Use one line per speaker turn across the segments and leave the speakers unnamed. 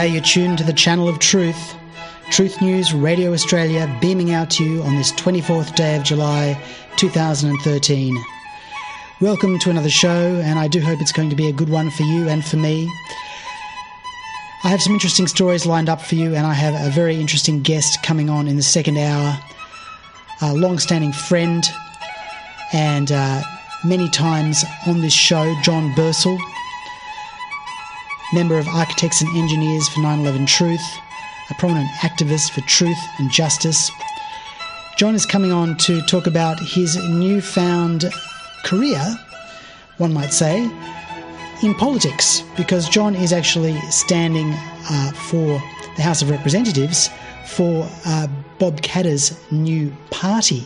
Hi, you're tuned to the channel of Truth. Truth News Radio Australia beaming out to you on this 24th day of July 2013. Welcome to another show, and I do hope it's going to be a good one for you and for me. I have some interesting stories lined up for you, and I have a very interesting guest coming on in the second hour, a long-standing friend and many times on this show, John Bursell, member of Architects and Engineers for 9/11 Truth, a prominent activist for truth and justice. John is coming on to talk about his newfound career, one might say, in politics, because John is actually standing for the House of Representatives for Bob Katter's new party.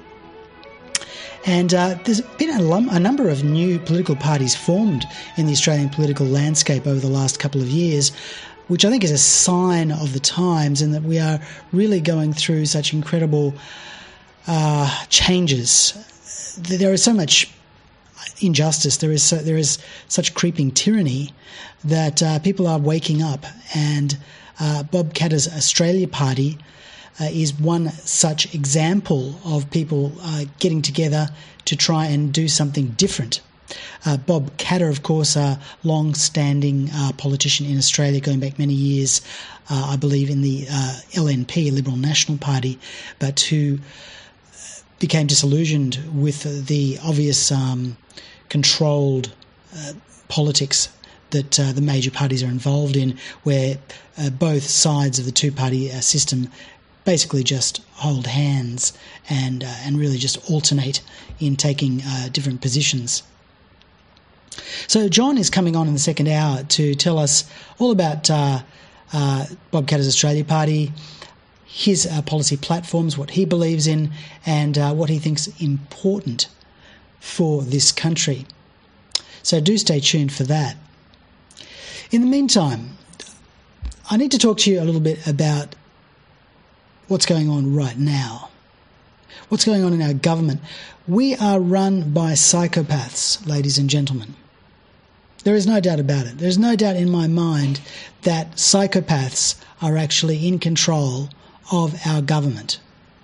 And there's been a number of new political parties formed in the Australian political landscape over the last couple of years, which I think is a sign of the times, and that we are really going through such incredible changes. There is so much injustice, there is such creeping tyranny that people are waking up, and Bob Katter's Australia Party is one such example of people getting together to try and do something different. Bob Katter, of course, a long-standing politician in Australia going back many years, I believe in the LNP, Liberal National Party, but who became disillusioned with the obvious controlled politics that the major parties are involved in, where both sides of the two-party system basically just hold hands and really just alternate in taking different positions. So John is coming on in the second hour to tell us all about Bob Katter's Australia Party, his policy platforms, what he believes in, and what he thinks important for this country. So do stay tuned for that. In the meantime, I need to talk to you a little bit about what's going on right now. What's going on in our government? We are run by psychopaths, ladies and gentlemen. There is no doubt about it. There's no doubt in my mind that psychopaths are actually in control of our government.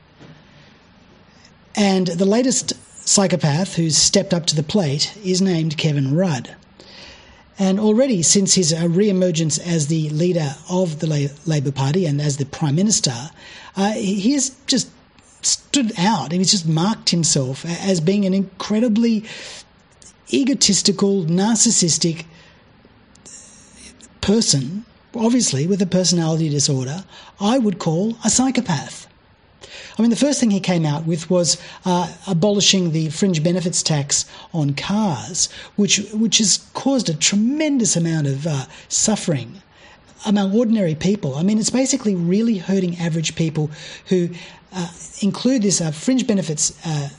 And the latest psychopath who's stepped up to the plate is named Kevin Rudd. And already since his re-emergence as the leader of the Labor Party and as the Prime Minister, he has just stood out. He's just marked himself as being an incredibly egotistical, narcissistic person, obviously with a personality disorder, I would call a psychopath. I mean, the first thing he came out with was abolishing the fringe benefits tax on cars, which has caused a tremendous amount of suffering among ordinary people. I mean, it's basically really hurting average people who include this fringe benefits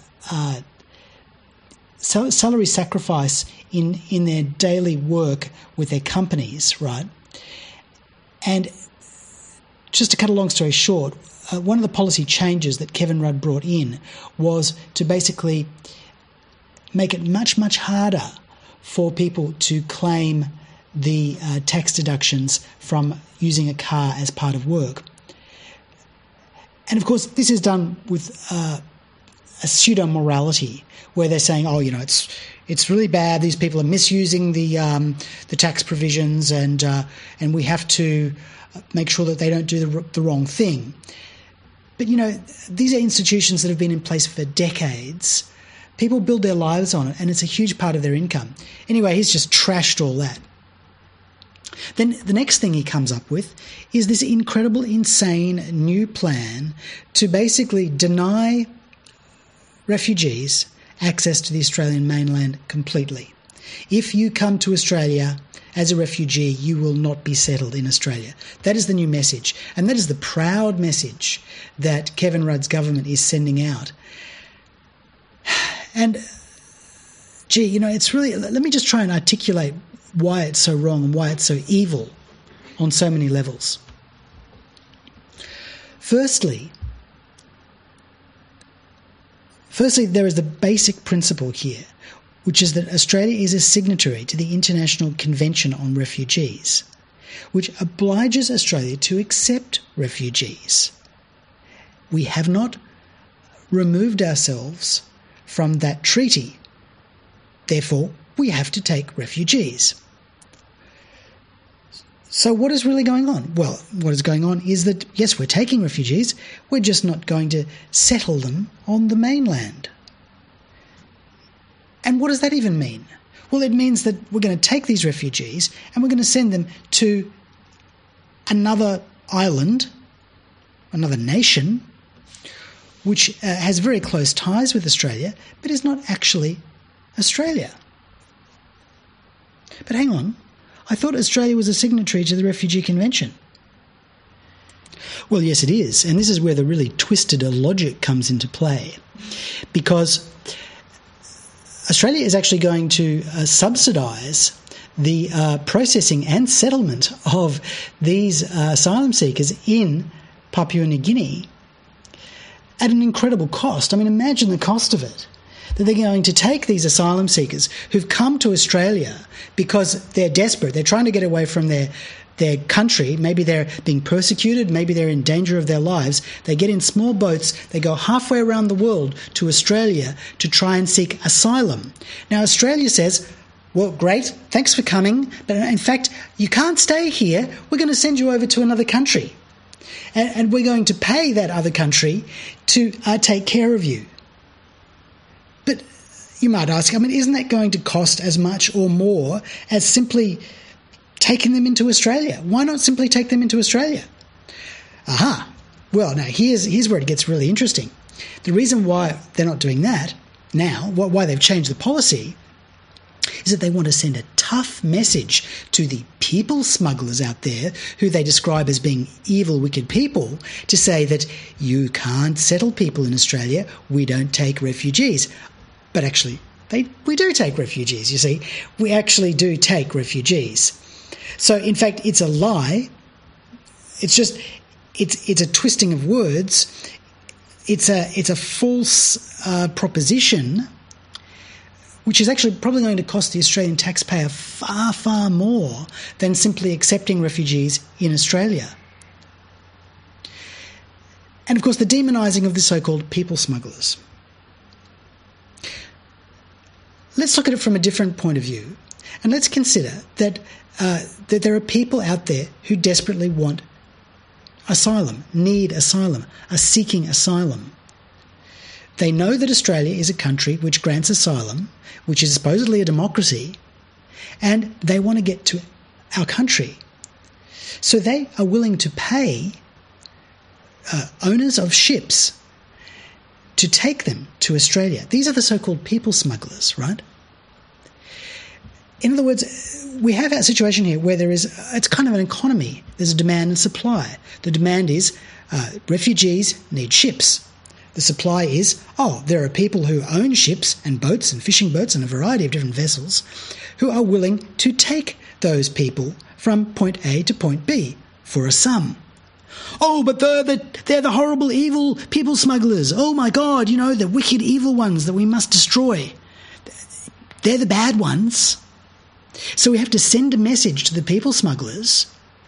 salary sacrifice in their daily work with their companies, right? And just to cut a long story short, one of the policy changes that Kevin Rudd brought in was to basically make it much, much harder for people to claim the tax deductions from using a car as part of work. And of course, this is done with a pseudo-morality where they're saying, oh, you know, it's really bad. These people are misusing the tax provisions, and we have to make sure that they don't do the wrong thing. But, you know, these are institutions that have been in place for decades. People build their lives on it, and it's a huge part of their income. Anyway, he's just trashed all that. Then the next thing he comes up with is this incredible, insane new plan to basically deny refugees access to the Australian mainland completely. If you come to Australia as a refugee, you will not be settled in Australia. That is the new message. And that is the proud message that Kevin Rudd's government is sending out. And, gee, you know, it's really... Let me just try and articulate why it's so wrong and why it's so evil on so many levels. Firstly, there is the basic principle here, which is that Australia is a signatory to the International Convention on Refugees. which obliges Australia to accept refugees. We have not removed ourselves from that treaty. Therefore, we have to take refugees. So what is really going on? Well, what is going on is that, yes, we're taking refugees, we're just not going to settle them on the mainland. And what does that even mean? Well, it means that we're going to take these refugees and we're going to send them to another island, another nation, which has very close ties with Australia, but is not actually Australia. But hang on, I thought Australia was a signatory to the Refugee Convention. Well, yes, it is, and this is where the really twisted logic comes into play, because Australia is actually going to subsidise the processing and settlement of these asylum seekers in Papua New Guinea at an incredible cost. I mean, imagine the cost of it. That they're going to take these asylum seekers who've come to Australia because they're desperate. They're trying to get away from their country. Maybe they're being persecuted. Maybe they're in danger of their lives. They get in small boats. They go halfway around the world to Australia to try and seek asylum. Now, Australia says, well, great, thanks for coming. But in fact, you can't stay here. We're going to send you over to another country. And we're going to pay that other country to take care of you. But you might ask, I mean, isn't that going to cost as much or more as simply taking them into Australia? Why not simply take them into Australia? Aha. Well, now here's where it gets really interesting. The reason why they're not doing that now, why they've changed the policy, is that they want to send a tough message to the people smugglers out there who they describe as being evil, wicked people, to say that you can't settle people in Australia, we don't take refugees. But actually, we do take refugees, you see. We actually do take refugees. So, in fact, it's a lie. It's a twisting of words. It's a false proposition, which is actually probably going to cost the Australian taxpayer far, far more than simply accepting refugees in Australia. And, of course, the demonising of the so-called people smugglers. Let's look at it from a different point of view, and let's consider that there are people out there who desperately want asylum, need asylum, are seeking asylum. They know that Australia is a country which grants asylum, which is supposedly a democracy, and they want to get to our country. So they are willing to pay owners of ships to take them to Australia. These are the so-called people smugglers, right? In other words, we have a situation here where it's kind of an economy. There's a demand and supply. The demand is refugees need ships. The supply is, there are people who own ships and boats and fishing boats and a variety of different vessels who are willing to take those people from point A to point B for a sum. Oh, but they're the horrible, evil people smugglers. Oh, my God, the wicked, evil ones that we must destroy. They're the bad ones. So we have to send a message to the people smugglers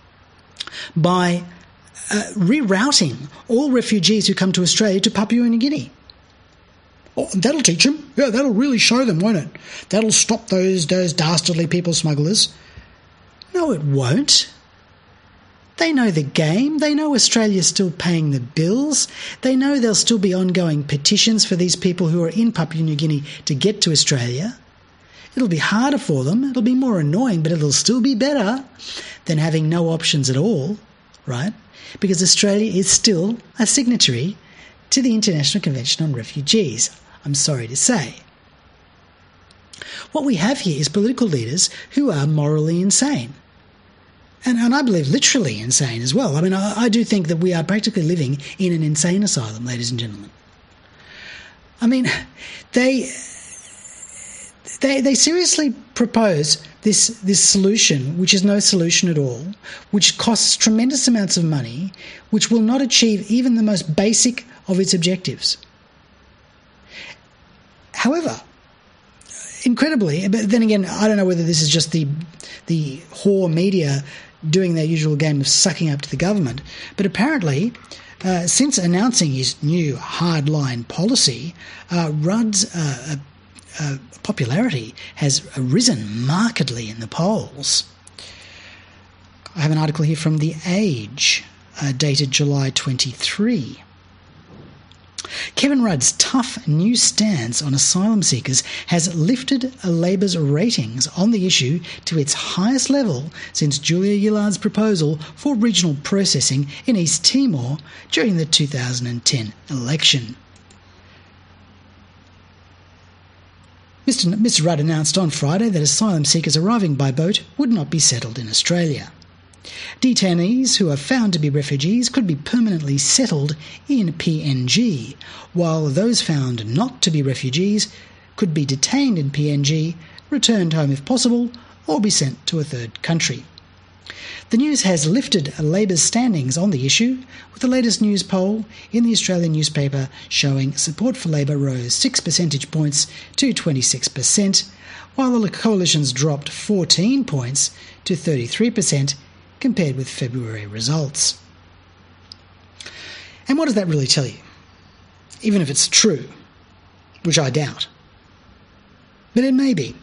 by rerouting all refugees who come to Australia to Papua New Guinea. Oh, that'll teach them. Yeah, that'll really show them, won't it? That'll stop those dastardly people smugglers. No, it won't. They know the game. They know Australia's still paying the bills. They know there'll still be ongoing petitions for these people who are in Papua New Guinea to get to Australia. It'll be harder for them. It'll be more annoying, but it'll still be better than having no options at all, right? Because Australia is still a signatory to the International Convention on Refugees, I'm sorry to say. What we have here is political leaders who are morally insane. And I believe literally insane as well. I mean, I do think that we are practically living in an insane asylum, ladies and gentlemen. I mean, they seriously propose this solution, which is no solution at all, which costs tremendous amounts of money, which will not achieve even the most basic of its objectives. However, incredibly, but then again, I don't know whether this is just the whore media doing their usual game of sucking up to the government. But apparently, since announcing his new hardline policy, Rudd's popularity has risen markedly in the polls. I have an article here from The Age, dated July 23. Kevin Rudd's tough new stance on asylum seekers has lifted Labor's ratings on the issue to its highest level since Julia Gillard's proposal for regional processing in East Timor during the 2010 election. Mr. Rudd announced on Friday that asylum seekers arriving by boat would not be settled in Australia. Detainees who are found to be refugees could be permanently settled in PNG, while those found not to be refugees could be detained in PNG, returned home if possible, or be sent to a third country. The news has lifted Labor's standings on the issue, with the latest news poll in the Australian newspaper showing support for Labor rose 6 percentage points to 26%, while the coalition's dropped 14 points to 33%, compared with February results. And what does that really tell you? Even if it's true, which I doubt. But it may be.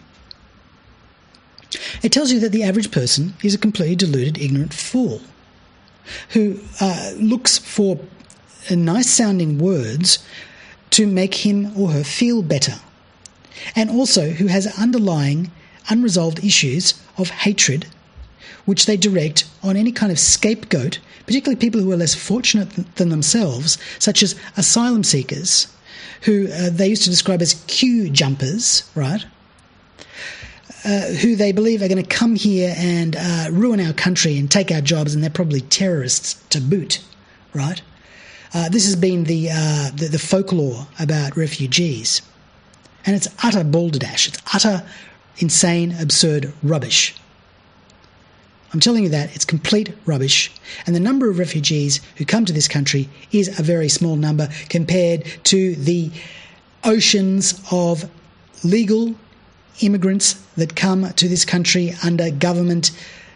It tells you that the average person is a completely deluded, ignorant fool who looks for nice-sounding words to make him or her feel better, and also who has underlying, unresolved issues of hatred which they direct on any kind of scapegoat, particularly people who are less fortunate than themselves, such as asylum seekers, who they used to describe as queue jumpers, right? Who they believe are going to come here and ruin our country and take our jobs, and they're probably terrorists to boot, right? This has been the folklore about refugees, and it's utter balderdash. It's utter, insane, absurd rubbish. I'm telling you that it's complete rubbish, and the number of refugees who come to this country is a very small number compared to the oceans of legal immigrants that come to this country under government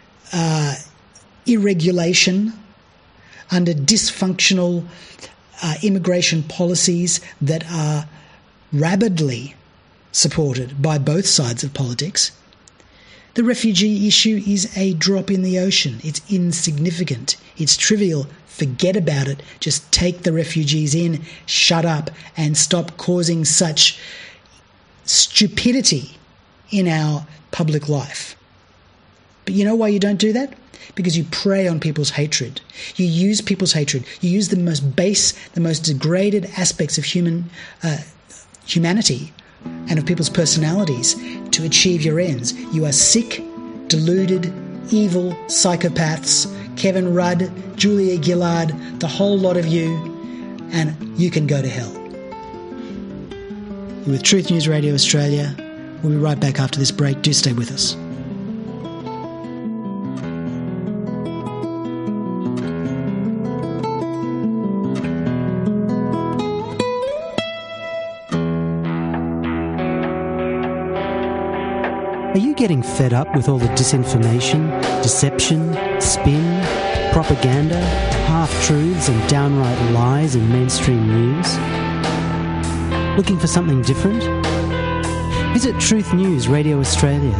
irregulation, under dysfunctional immigration policies that are rabidly supported by both sides of politics. The refugee issue is a drop in the ocean. It's insignificant. It's trivial. Forget about it. Just take the refugees in, shut up, and stop causing such stupidity in our public life. But you know why you don't do that? Because you prey on people's hatred. You use people's hatred. You use the most base, the most degraded aspects of humanity and of people's personalities to achieve your ends. You are sick, deluded, evil psychopaths. Kevin Rudd, Julia Gillard, the whole lot of you, and you can go to hell. You're with Truth News Radio Australia. We'll be right back after this break. Do stay with us.
Are you getting fed up with all the disinformation, deception, spin, propaganda, half-truths and downright lies in mainstream news? Looking for something different? Visit Truth News Radio Australia,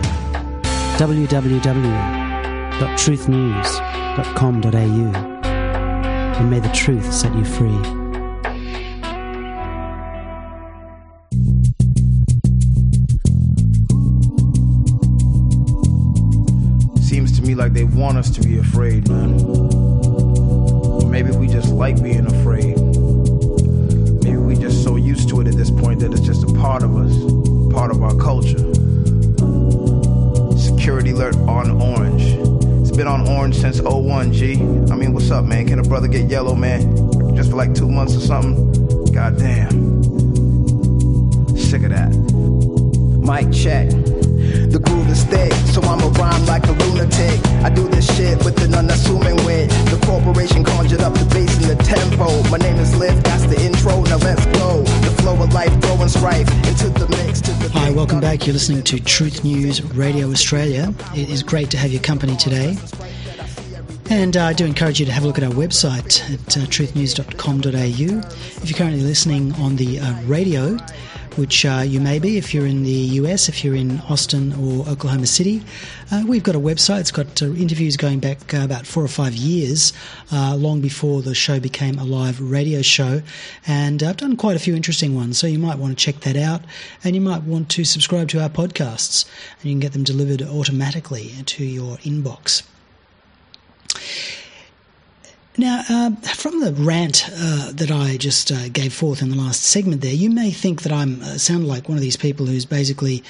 www.truthnews.com.au, and may the truth set you free.
Like they want us to be afraid, man. Or maybe we just like being afraid. Maybe we just so used to it at this point that it's just a part of us, part of our culture. Security alert on orange. It's been on orange since 01, G. I mean, what's up, man? Can a brother get yellow, man? Just for like 2 months or something? Goddamn. Sick of that. Mic check. The groove is thick, so I'ma rhyme like a lunatic. I do this shit with an unassuming wit. The corporation conjured up the bass and the tempo. My name is Liv, that's the intro, now let's go. The flow of life, throwing strife into the mix.
Hi, welcome back. You're listening to Truth News Radio Australia. It is great to have your company today. And I do encourage you to have a look at our website at truthnews.com.au. If you're currently listening on the radio, which you may be if you're in the US, if you're in Austin or Oklahoma City, we've got a website. It's got interviews going back about 4 or 5 years, long before the show became a live radio show. And I've done quite a few interesting ones, so you might want to check that out. And you might want to subscribe to our podcasts, and you can get them delivered automatically to your inbox. Now, from the rant that I just gave forth in the last segment there, you may think that I'm sound like one of these people who's basically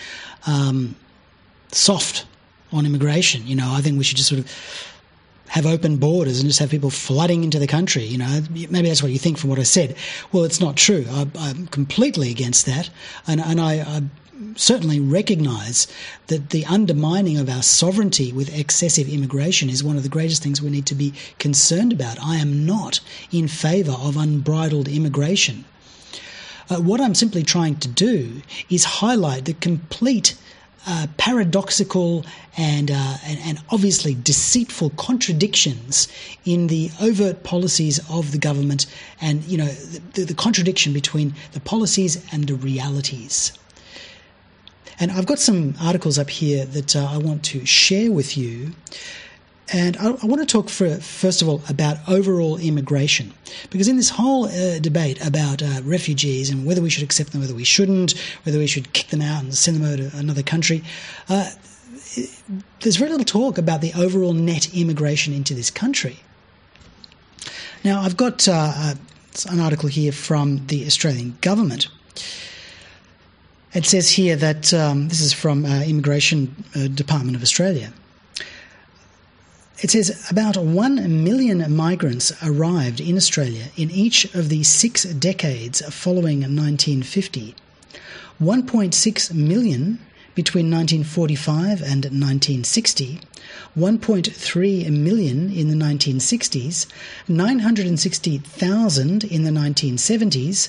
soft on immigration. You know, I think we should just sort of have open borders and just have people flooding into the country. You know, maybe that's what you think from what I said. Well, it's not true. I'm completely against that, and I certainly recognise that the undermining of our sovereignty with excessive immigration is one of the greatest things we need to be concerned about. I am not in favour of unbridled immigration. What I'm simply trying to do is highlight the complete paradoxical and obviously deceitful contradictions in the overt policies of the government, and you know the contradiction between the policies and the realities. And I've got some articles up here that I want to share with you. And I want to talk first of all about overall immigration, because in this whole debate about refugees and whether we should accept them, whether we shouldn't, whether we should kick them out and send them over to another country, there's very little talk about the overall net immigration into this country. Now, I've got an article here from the Australian government. It says here that this is from Immigration Department of Australia. It says about 1 million migrants arrived in Australia in each of the 6 decades following 1950. 1.6 million between 1945 and 1960, 1.3 million in the 1960s, 960,000 in the 1970s,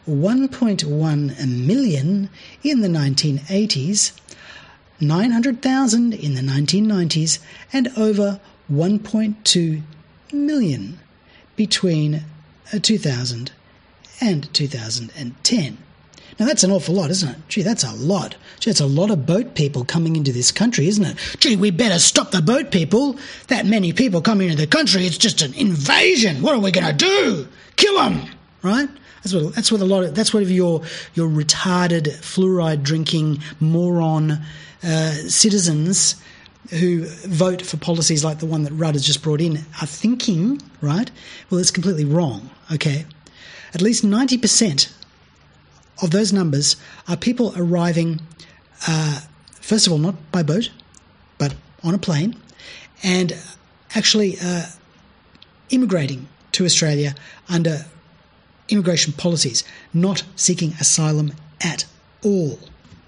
1.1 million in the 1980s, 900,000 in the 1990s, and over 1.2 million between 2000 and 2010. Now, that's an awful lot, isn't it? Gee, that's a lot. Gee, that's a lot of boat people coming into this country, isn't it? Gee, we better stop the boat people. That many people coming into the country, it's just an invasion. What are we going to do? Kill them, right? That's what your retarded, fluoride drinking moron citizens who vote for policies like the one that Rudd has just brought in are thinking, right? Well, it's completely wrong, okay? At least 90% of those numbers are people arriving, first of all, not by boat, but on a plane, and actually immigrating to Australia under immigration policies, not seeking asylum at all.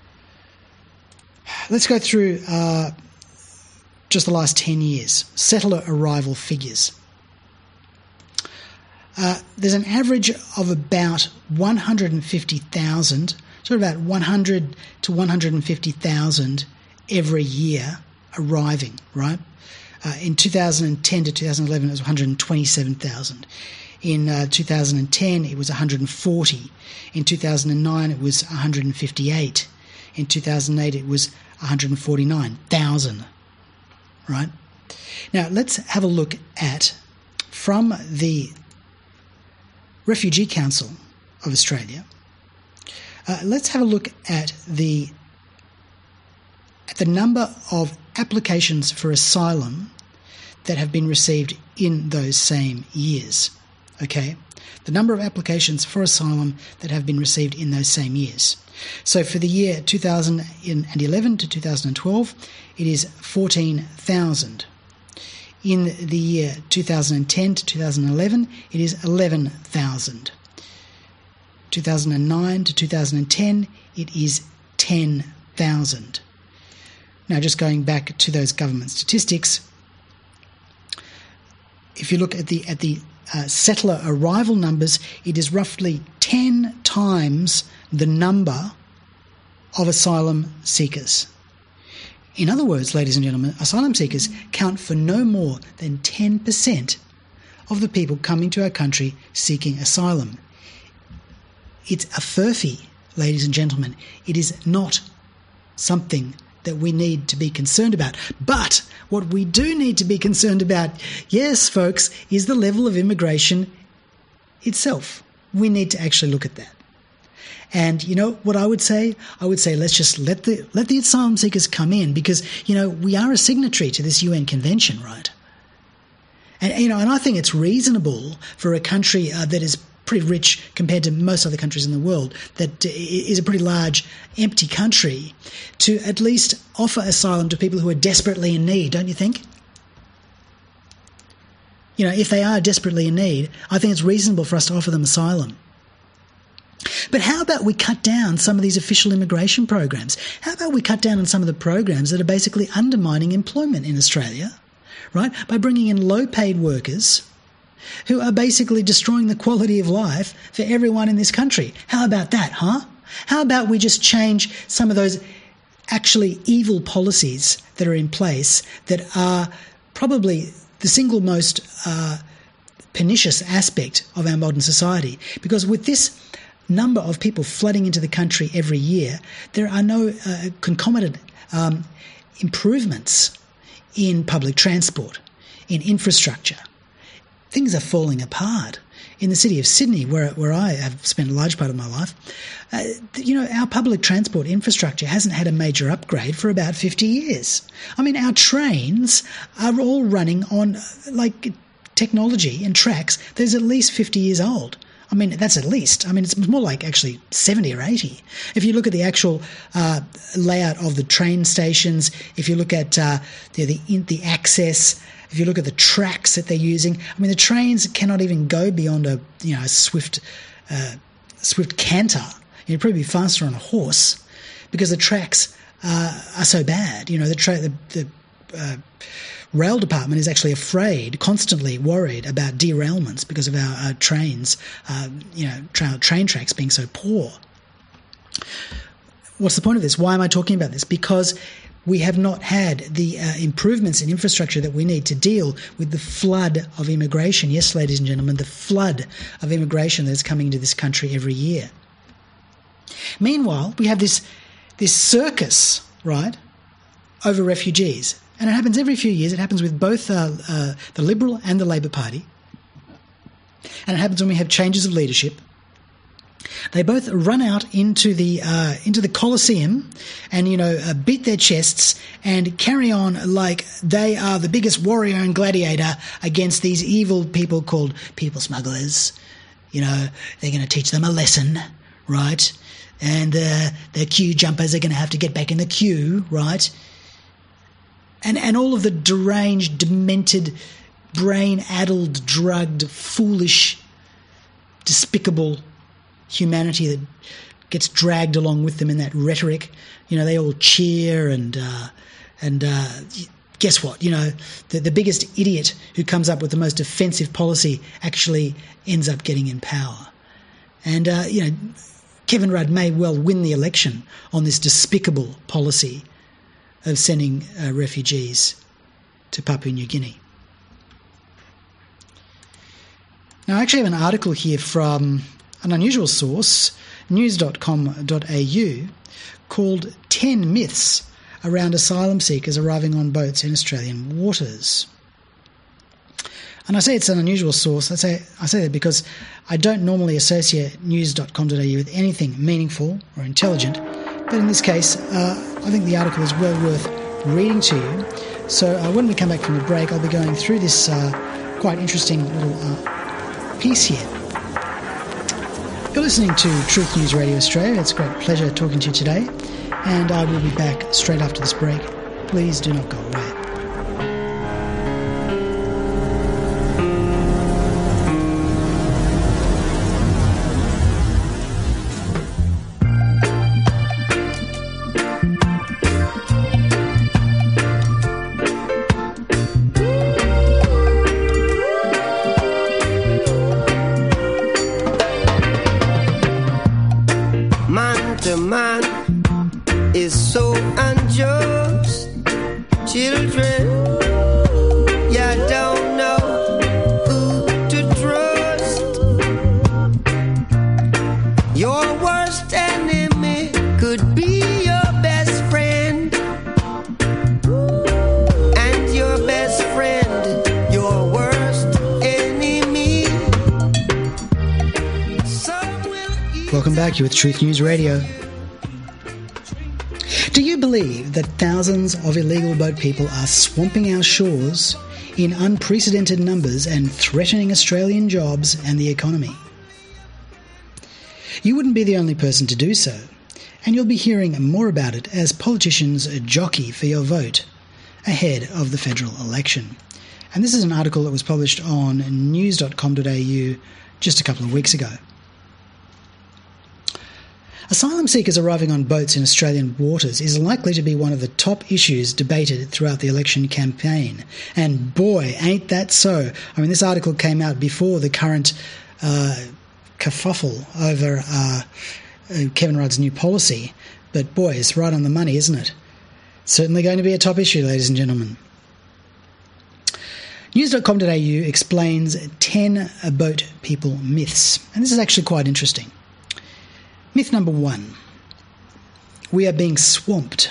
Let's go through just the last 10 years, settler arrival figures. There's an average of about 150,000, so about 100 to 150,000 every year arriving, right? In 2010 to 2011, it was 127,000. In 2010, it was 140. In 2009, it was 158. In 2008, it was 149,000, right? Now, let's have a look at, from the Refugee Council of Australia, let's have a look at the number of applications for asylum that have been received in those same years. Okay, the number of applications for asylum that have been received in those same years. So for the year 2011 to 2012, it is 14,000. In the year 2010 to 2011, it is 11,000. 2009 to 2010, it is 10,000. Now, just going back to those government statistics, if you look at the settler arrival numbers, it is roughly 10 times the number of asylum seekers. In other words, ladies and gentlemen, asylum seekers count for no more than 10% of the people coming to our country seeking asylum. It's a furphy, ladies and gentlemen. It is not something that we need to be concerned about. But what we do need to be concerned about, yes, folks, is the level of immigration itself. We need to actually look at that. And you know what I would say? I would say let's just let the asylum seekers come in, because, you know, we are a signatory to this UN convention, right? And, you know, and I think it's reasonable for a country that is pretty rich compared to most other countries in the world, that is a pretty large, empty country, to at least offer asylum to people who are desperately in need, don't you think? You know, if they are desperately in need, I think it's reasonable for us to offer them asylum. But how about we cut down some of these official immigration programs? How about we cut down on some of the programs that are basically undermining employment in Australia, right? By bringing in low-paid workers who are basically destroying the quality of life for everyone in this country. How about that, huh? How about we just change some of those actually evil policies that are in place that are probably the single most pernicious aspect of our modern society? Because with this number of people flooding into the country every year, there are no concomitant improvements in public transport, in infrastructure. Things are falling apart. In the city of Sydney, where I have spent a large part of my life, you know, our public transport infrastructure hasn't had a major upgrade for about 50 years. I mean, our trains are all running on, like, technology and tracks that's at least 50 years old. I mean, that's at least. I mean, it's more like actually 70 or 80. If you look at the actual layout of the train stations, if you look at the access, if you look at the tracks that they're using, I mean, the trains cannot even go beyond a swift canter. You'd probably be faster on a horse, because the tracks are so bad. You know, the rail department is actually constantly worried about derailments because of our trains, train tracks being so poor. What's the point of this? Why am I talking about this? Because we have not had the improvements in infrastructure that we need to deal with the flood of immigration. Yes, ladies and gentlemen, the flood of immigration that's coming into this country every year. Meanwhile, we have this circus, right, over refugees. And it happens every few years. It happens with both the Liberal and the Labor Party. And it happens when we have changes of leadership. They both run out into the Colosseum and, beat their chests and carry on like they are the biggest warrior and gladiator against these evil people called people smugglers. You know, they're going to teach them a lesson, right? And their queue jumpers are going to have to get back in the queue, right? And all of the deranged, demented, brain-addled, drugged, foolish, despicable humanity that gets dragged along with them in that rhetoric. You know, they all cheer and guess what? You know, the biggest idiot who comes up with the most offensive policy actually ends up getting in power. And, Kevin Rudd may well win the election on this despicable policy of sending refugees to Papua New Guinea. Now, I actually have an article here from an unusual source, news.com.au, called 10 Myths Around Asylum Seekers Arriving on Boats in Australian Waters. And I say it's an unusual source. I say that because I don't normally associate news.com.au with anything meaningful or intelligent. But in this case, I think the article is well worth reading to you. So when we come back from the break, I'll be going through this quite interesting little piece here. You're listening to Truth News Radio Australia. It's a great pleasure talking to you today. And I will be back straight after this break. Please do not go away.
Man to man is so unjust. children. You don't know who to trust. Your worst enemy could be your best friend, and your best friend your worst enemy.
Welcome back. You're with Truth News Radio. Do you believe that thousands of illegal boat people are swamping our shores in unprecedented numbers and threatening Australian jobs and the economy? You wouldn't be the only person to do so, and you'll be hearing more about it as politicians jockey for your vote ahead of the federal election. And this is an article that was published on news.com.au just a couple of weeks ago. Asylum seekers arriving on boats in Australian waters is likely to be one of the top issues debated throughout the election campaign. And boy, ain't that so. I mean, this article came out before the current kerfuffle over Kevin Rudd's new policy. But boy, it's right on the money, isn't it? Certainly going to be a top issue, ladies and gentlemen. News.com.au explains 10 boat people myths. And this is actually quite interesting. Myth number 1, we are being swamped.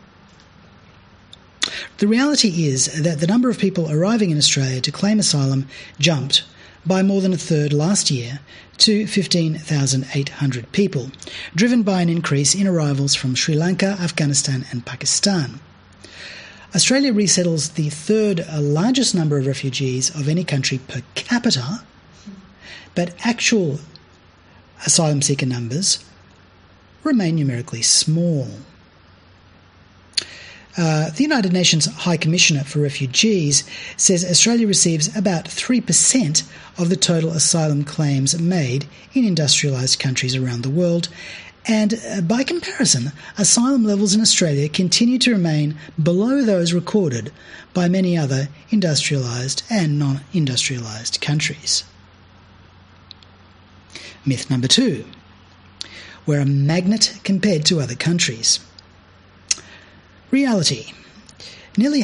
The reality is that the number of people arriving in Australia to claim asylum jumped by more than a third last year to 15,800 people, driven by an increase in arrivals from Sri Lanka, Afghanistan and Pakistan. Australia resettles the third largest number of refugees of any country per capita, but actual asylum seeker numbers remain numerically small. The United Nations High Commissioner for Refugees says Australia receives about 3% of the total asylum claims made in industrialised countries around the world, and by comparison, asylum levels in Australia continue to remain below those recorded by many other industrialised and non-industrialised countries. Myth number 2, we're a magnet compared to other countries. Reality, nearly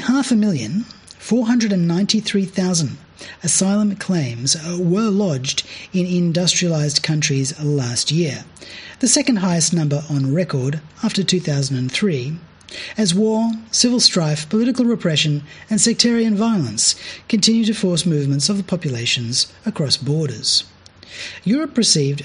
5,493,000 asylum claims were lodged in industrialised countries last year, the second highest number on record after 2003, as war, civil strife, political repression and sectarian violence continue to force movements of the populations across borders. Europe received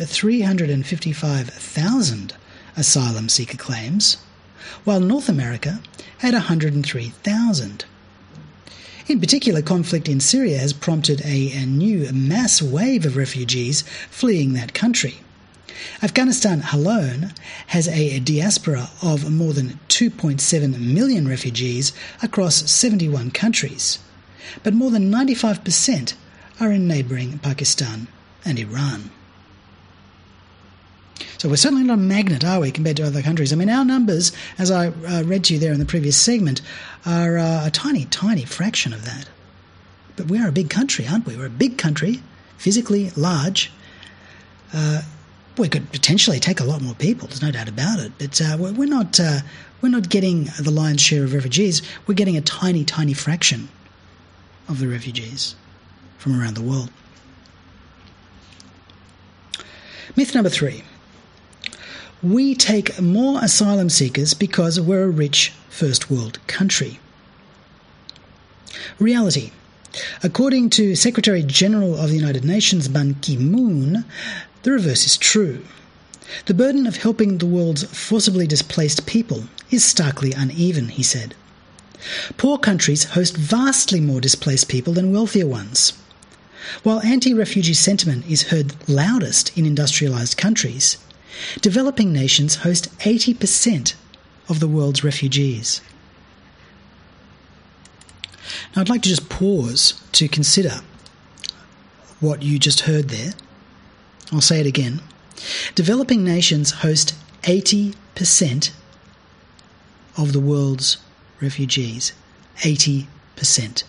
355,000 asylum seeker claims, while North America had 103,000. In particular, conflict in Syria has prompted a new mass wave of refugees fleeing that country. Afghanistan alone has a diaspora of more than 2.7 million refugees across 71 countries, but more than 95% are in neighbouring Pakistan and Iran. So we're certainly not a magnet, are we, compared to other countries? I mean, our numbers, as I read to you there in the previous segment, are a tiny, tiny fraction of that. But we are a big country, aren't we? We're a big country, physically large. We could potentially take a lot more people, there's no doubt about it. But we're not getting the lion's share of refugees. We're getting a tiny, tiny fraction of the refugees from around the world. Myth number 3. We take more asylum seekers because we're a rich first world country. Reality. According to Secretary General of the United Nations Ban Ki-moon, the reverse is true. The burden of helping the world's forcibly displaced people is starkly uneven, he said. Poor countries host vastly more displaced people than wealthier ones. While anti-refugee sentiment is heard loudest in industrialised countries, developing nations host 80% of the world's refugees. Now, I'd like to just pause to consider what you just heard there. I'll say it again. Developing nations host 80% of the world's refugees. 80%.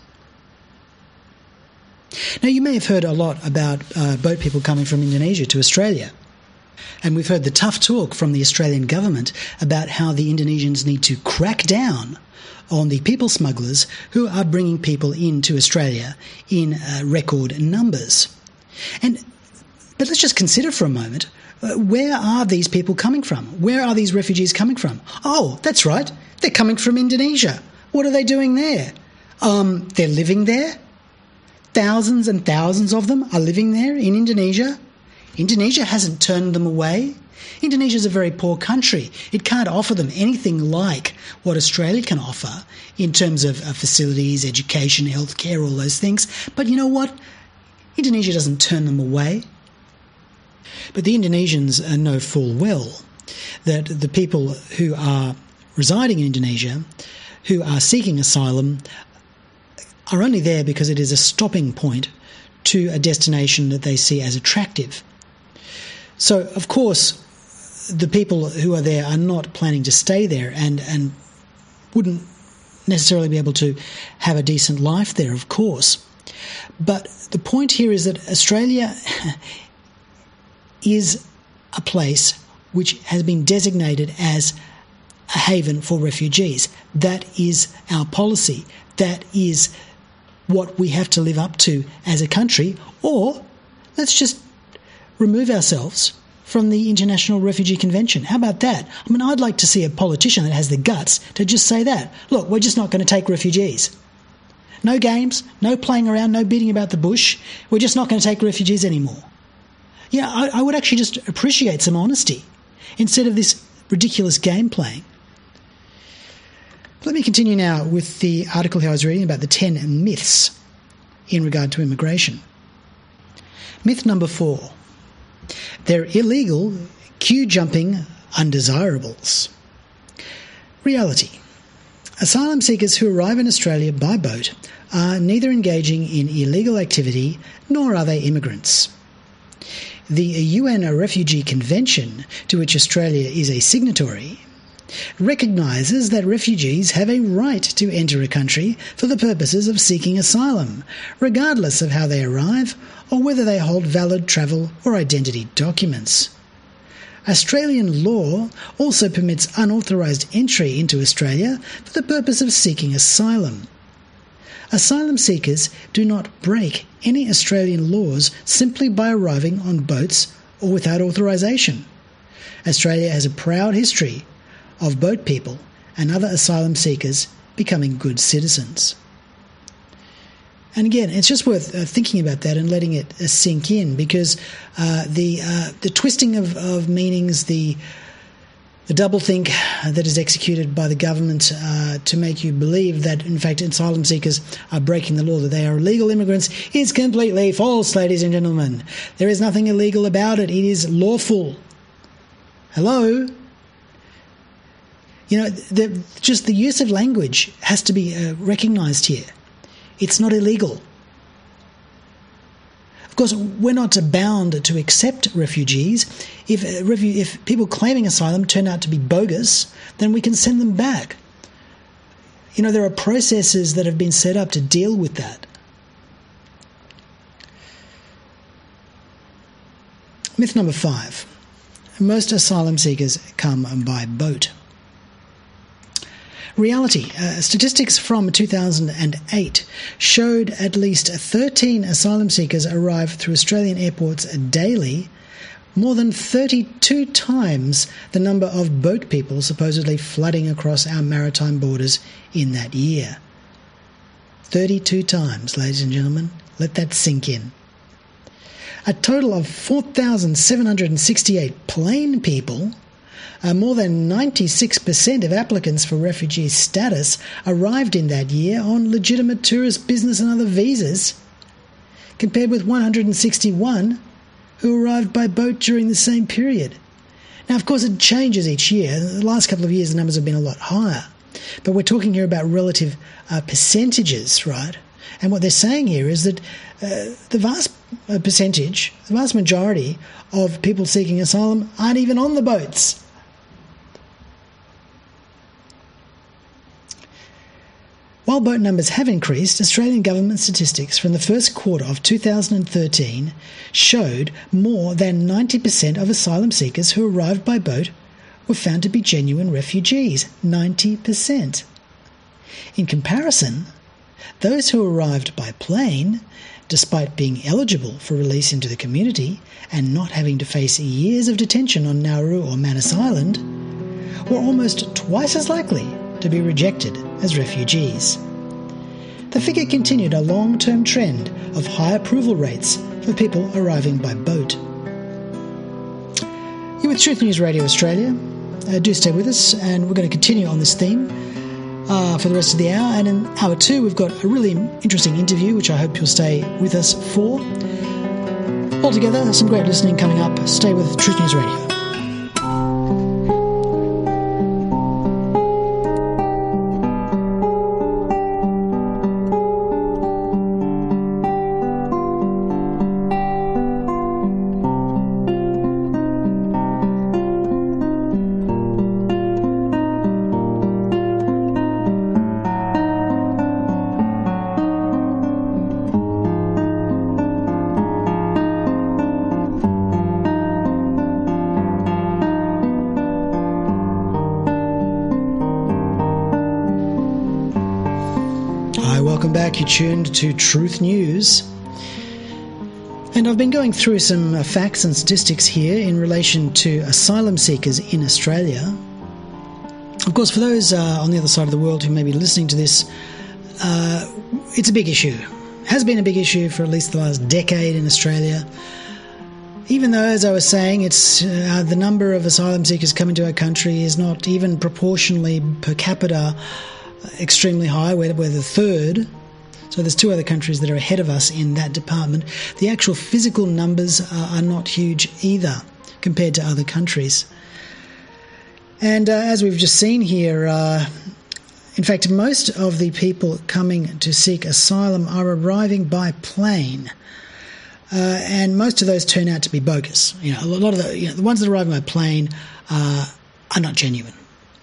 Now, you may have heard a lot about boat people coming from Indonesia to Australia. And we've heard the tough talk from the Australian government about how the Indonesians need to crack down on the people smugglers who are bringing people into Australia in record numbers. But let's just consider for a moment, where are these people coming from? Where are these refugees coming from? Oh, that's right, they're coming from Indonesia. What are they doing there? They're living there. Thousands and thousands of them are living there in Indonesia. Indonesia hasn't turned them away. Indonesia is a very poor country. It can't offer them anything like what Australia can offer in terms of facilities, education, healthcare, all those things. But you know what? Indonesia doesn't turn them away. But the Indonesians know full well that the people who are residing in Indonesia, who are seeking asylum, are only there because it is a stopping point to a destination that they see as attractive. So, of course, the people who are there are not planning to stay there and wouldn't necessarily be able to have a decent life there, of course. But the point here is that Australia is a place which has been designated as a haven for refugees. That is our policy. That is what we have to live up to as a country, or let's just remove ourselves from the International Refugee Convention. How about that? I mean, I'd like to see a politician that has the guts to just say that. Look, we're just not going to take refugees. No games, no playing around, no beating about the bush. We're just not going to take refugees anymore. Yeah, I would actually just appreciate some honesty instead of this ridiculous game playing. Let me continue now with the article here I was reading about the 10 myths in regard to immigration. Myth number 4. They're illegal, queue-jumping undesirables. Reality. Asylum seekers who arrive in Australia by boat are neither engaging in illegal activity nor are they immigrants. The UN Refugee Convention, to which Australia is a signatory, recognises that refugees have a right to enter a country for the purposes of seeking asylum, regardless of how they arrive or whether they hold valid travel or identity documents. Australian law also permits unauthorised entry into Australia for the purpose of seeking asylum. Asylum seekers do not break any Australian laws simply by arriving on boats or without authorisation. Australia has a proud history of boat people and other asylum seekers becoming good citizens. And again, it's just worth thinking about that and letting it sink in, because the twisting of meanings, the doublethink that is executed by the government to make you believe that, in fact, asylum seekers are breaking the law, that they are illegal immigrants, is completely false, ladies and gentlemen. There is nothing illegal about it. It is lawful. Hello? You know, just the use of language has to be recognised here. It's not illegal. Of course, we're not bound to accept refugees. If people claiming asylum turn out to be bogus, then we can send them back. You know, there are processes that have been set up to deal with that. Myth number 5. Most asylum seekers come by boat. Reality. Statistics from 2008 showed at least 13 asylum seekers arrive through Australian airports daily, more than 32 times the number of boat people supposedly flooding across our maritime borders in that year. 32 times, ladies and gentlemen. Let that sink in. A total of 4,768 plain people, more than 96% of applicants for refugee status arrived in that year on legitimate tourist, business and other visas, compared with 161 who arrived by boat during the same period. Now, of course, it changes each year. The last couple of years, the numbers have been a lot higher. But we're talking here about relative percentages, right? And what they're saying here is that the vast percentage, the vast majority of people seeking asylum aren't even on the boats. While boat numbers have increased, Australian government statistics from the first quarter of 2013 showed more than 90% of asylum seekers who arrived by boat were found to be genuine refugees. 90%. In comparison, those who arrived by plane, despite being eligible for release into the community and not having to face years of detention on Nauru or Manus Island, were almost twice as likely to be rejected as refugees. The figure continued a long-term trend of high approval rates for people arriving by boat. You're with Truth News Radio Australia. Do stay with us, and we're going to continue on this theme for the rest of the hour. And in hour 2, we've got a really interesting interview, which I hope you'll stay with us for. Altogether, some great listening coming up. Stay with Truth News Radio. Welcome back. You're tuned to Truth News. And I've been going through some facts and statistics here in relation to asylum seekers in Australia. Of course, for those on the other side of the world who may be listening to this, it's a big issue. Has been a big issue for at least the last decade in Australia. Even though, as I was saying, it's the number of asylum seekers coming to our country is not even proportionally per capita extremely high. We're the third. So there's 2 other countries that are ahead of us in that department. The actual physical numbers are not huge either compared to other countries. And as we've just seen here, in fact, most of the people coming to seek asylum are arriving by plane. And most of those turn out to be bogus. You know, a lot of the ones that are arriving by plane are not genuine.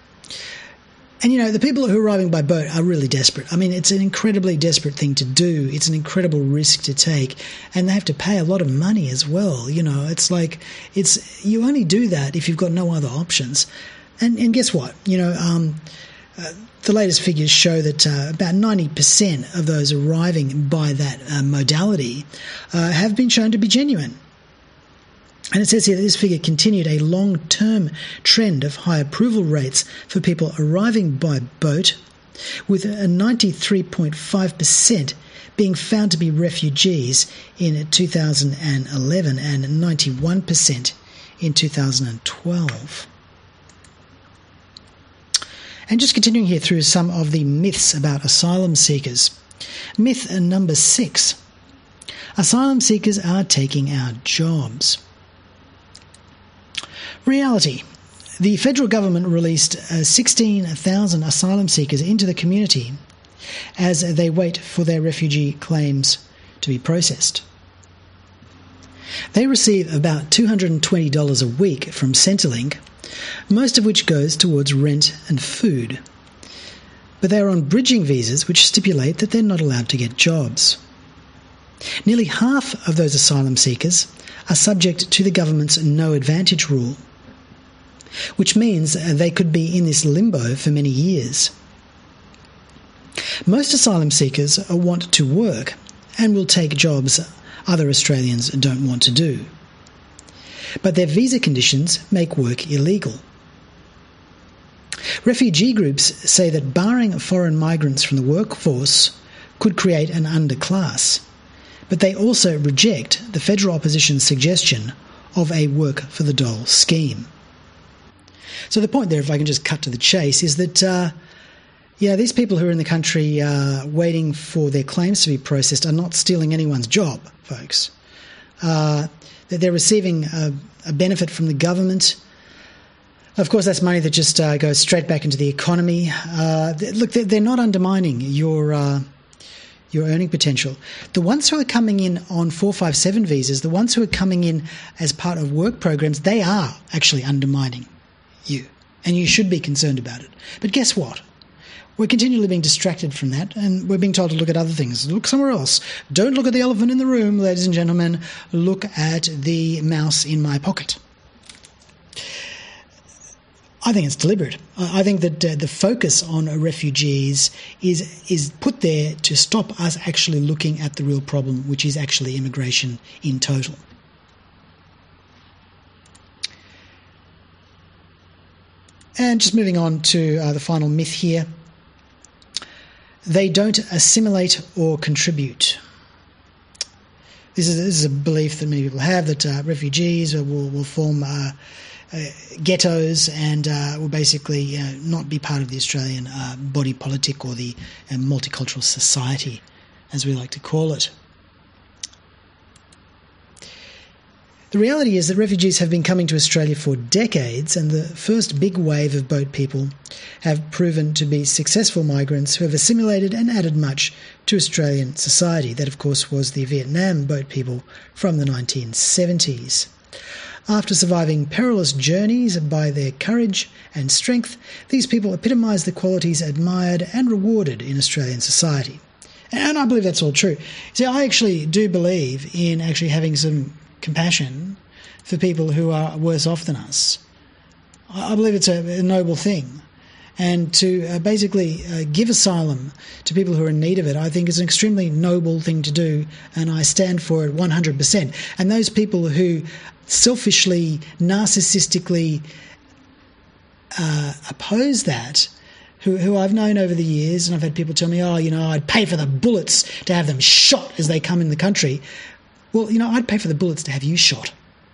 And, you know, the people who are arriving by boat are really desperate. I mean, it's an incredibly desperate thing to do. It's an incredible risk to take. And they have to pay a lot of money as well. You know, it's like, you only do that if you've got no other options. And guess what? You know, the latest figures show that about 90% of those arriving by that modality have been shown to be genuine. And it says here that this figure continued a long-term trend of high approval rates for people arriving by boat, with a 93.5% being found to be refugees in 2011 and 91% in 2012. And just continuing here through some of the myths about asylum seekers. Myth number 6. Asylum seekers are taking our jobs. Reality. The federal government released 16,000 asylum seekers into the community as they wait for their refugee claims to be processed. They receive about $220 a week from Centrelink, most of which goes towards rent and food. But they are on bridging visas which stipulate that they're not allowed to get jobs. Nearly half of those asylum seekers are subject to the government's no advantage rule, which means they could be in this limbo for many years. Most asylum seekers want to work and will take jobs other Australians don't want to do. But their visa conditions make work illegal. Refugee groups say that barring foreign migrants from the workforce could create an underclass, but they also reject the federal opposition's suggestion of a work for the dole scheme. So the point there, if I can just cut to the chase, is that these people who are in the country waiting for their claims to be processed are not stealing anyone's job, folks. They're receiving a benefit from the government. Of course, that's money that just goes straight back into the economy. Look, they're not undermining your earning potential. The ones who are coming in on 457 visas, the ones who are coming in as part of work programs, they are actually undermining you, and you should be concerned about it. But guess what? we're continually being distracted from that, and we're being told to look at other things. Look somewhere else. Don't look at the elephant in the room, ladies and gentlemen. Look at the mouse in my pocket. I think it's deliberate. I think that the focus on refugees is put there to stop us actually looking at the real problem, which is actually immigration in total. And just moving on to the final myth here. They don't assimilate or contribute. This is a belief that many people have, that refugees will form ghettos and will basically not be part of the Australian body politic, or the multicultural society, as we like to call it. The reality is that refugees have been coming to Australia for decades, and the first big wave of boat people have proven to be successful migrants who have assimilated and added much to Australian society. That, of course, was the Vietnam boat people from the 1970s. After surviving perilous journeys by their courage and strength, these people epitomise the qualities admired and rewarded in Australian society. And I believe that's all true. See, I actually do believe in actually having some compassion for people who are worse off than us. I believe it's a noble thing. And to basically give asylum to people who are in need of it, I think is an extremely noble thing to do, and I stand for it 100%. And those people who selfishly, narcissistically oppose that, who I've known over the years, and I've had people tell me, I'd pay for the bullets to have them shot as they come in the country. Well, I'd pay for the bullets to have you shot.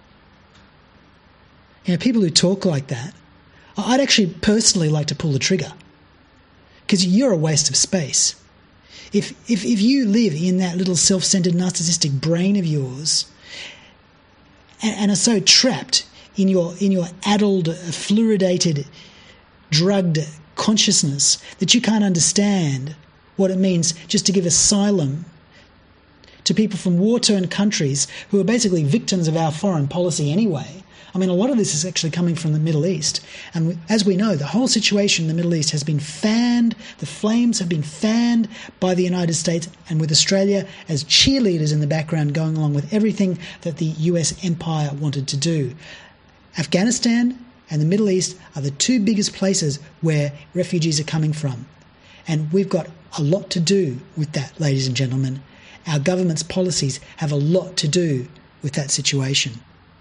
People who talk like that, I'd actually personally like to pull the trigger, because you're a waste of space. If you live in that little self-centered narcissistic brain of yours and are so trapped in your addled, fluoridated, drugged consciousness that you can't understand what it means just to give asylum to people from war-torn countries who are basically victims of our foreign policy anyway. I mean, a lot of this is actually coming from the Middle East. And as we know, the whole situation in the Middle East has been fanned, the flames have been fanned by the United States, and with Australia as cheerleaders in the background going along with everything that the US empire wanted to do. Afghanistan and the Middle East are the two biggest places where refugees are coming from. And we've got a lot to do with that, ladies and gentlemen. Our government's policies have a lot to do with that situation.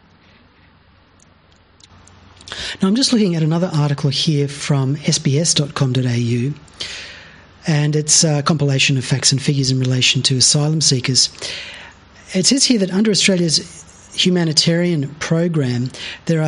Now, I'm just looking at another article here from sbs.com.au, and it's a compilation of facts and figures in relation to asylum seekers. It says here that under Australia's humanitarian program, there are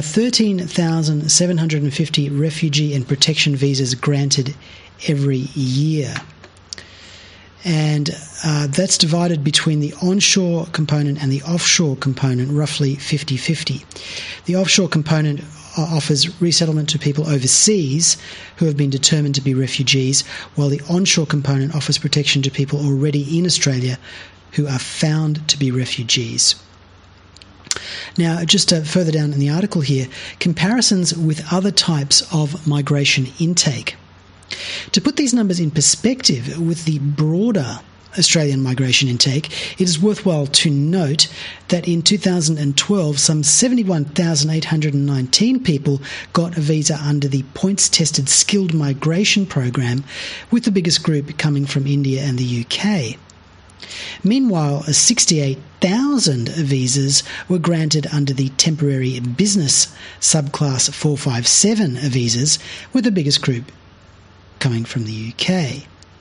13,750 refugee and protection visas granted every year. And that's divided between the onshore component and the offshore component, roughly 50-50. The offshore component offers resettlement to people overseas who have been determined to be refugees, while the onshore component offers protection to people already in Australia who are found to be refugees. Now, just further down in the article here, comparisons with other types of migration intake. To put these numbers in perspective with the broader Australian migration intake, it is worthwhile to note that in 2012, some 71,819 people got a visa under the points-tested skilled migration program, with the biggest group coming from India and the UK. Meanwhile, 68,000 visas were granted under the temporary business subclass 457 visas, with the biggest group coming from the UK.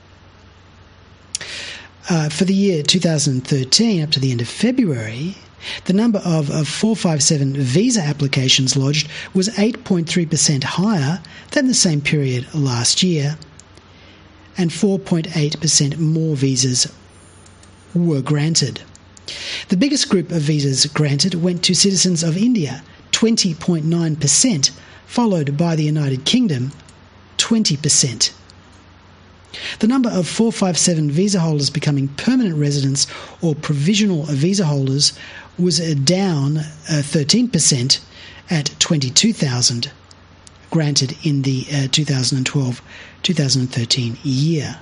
For the year 2013, up to the end of February, the number of 457 visa applications lodged was 8.3% higher than the same period last year, and 4.8% more visas were granted. The biggest group of visas granted went to citizens of India, 20.9%, followed by the United Kingdom, 20%. The number of 457 visa holders becoming permanent residents or provisional visa holders was down 13% at 22,000, granted in the 2012-2013 year.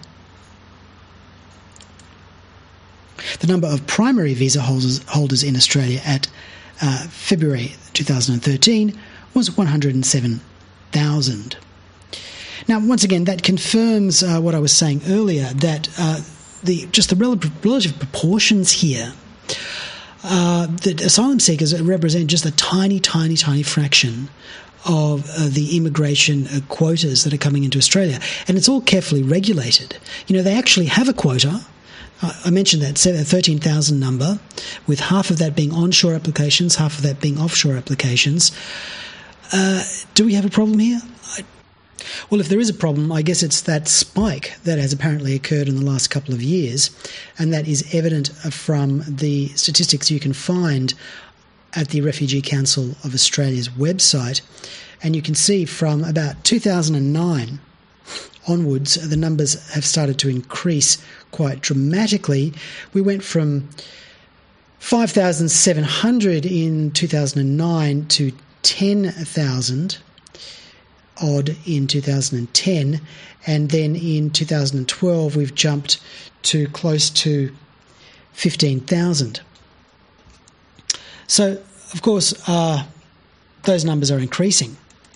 The number of primary visa holders in Australia at February 2013 was 107,000. Now, once again, that confirms what I was saying earlier, that the relative proportions here, that asylum seekers represent just a tiny, tiny, tiny fraction of the immigration quotas that are coming into Australia. And it's all carefully regulated. You know, they actually have a quota. I mentioned that 13,000 number, with half of that being onshore applications, half of that being offshore applications. Do we have a problem here? Well, if there is a problem, I guess it's that spike that has apparently occurred in the last couple of years, and that is evident from the statistics you can find at the Refugee Council of Australia's website. And you can see from about 2009 onwards, the numbers have started to increase quite dramatically. We went from 5,700 in 2009 to 10,000 odd in 2010, and then in 2012 we've jumped to close to 15,000. So, of course, those numbers are increasing.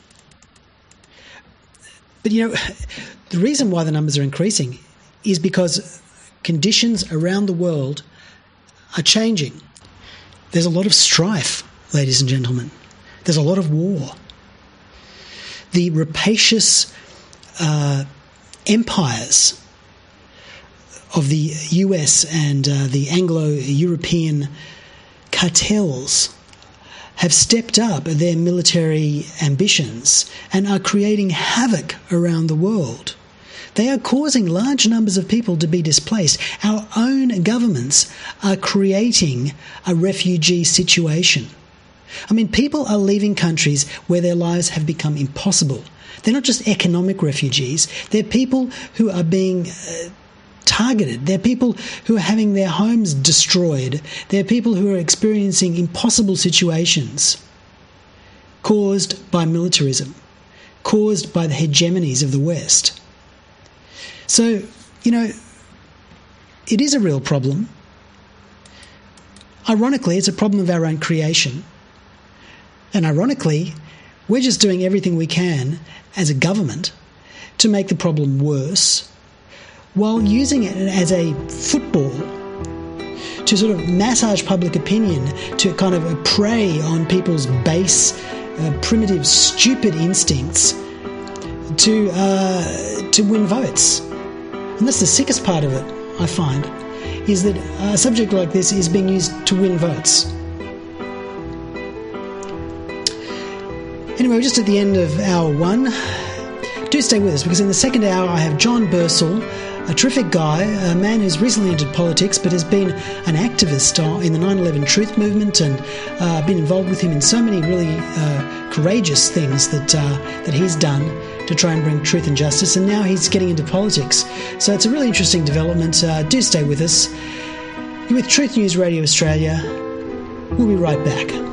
But, you know, the reason why the numbers are increasing is because conditions around the world are changing. There's a lot of strife, ladies and gentlemen. There's a lot of war. The rapacious empires of the US and the Anglo-European cartels have stepped up their military ambitions and are creating havoc around the world. They are causing large numbers of people to be displaced. Our own governments are creating a refugee situation. I mean, people are leaving countries where their lives have become impossible. They're not just economic refugees. They're people who are being targeted. They're people who are having their homes destroyed. They're people who are experiencing impossible situations caused by militarism, caused by the hegemonies of the West. So, you know, it is a real problem. Ironically, it's a problem of our own creation. And ironically, we're just doing everything we can as a government to make the problem worse, while using it as a football to sort of massage public opinion, to kind of prey on people's base, primitive, stupid instincts to win votes. And that's the sickest part of it, I find, is that a subject like this is being used to win votes. Anyway, we're just at the end of hour one. Do stay with us, because in the second hour I have John Bursell, a terrific guy, a man who's recently entered politics but has been an activist in the 9/11 Truth Movement, and been involved with him in so many really courageous things that he's done to try and bring truth and justice, and now he's getting into politics. So it's a really interesting development. Do stay with us. You're with Truth News Radio Australia. We'll be right back.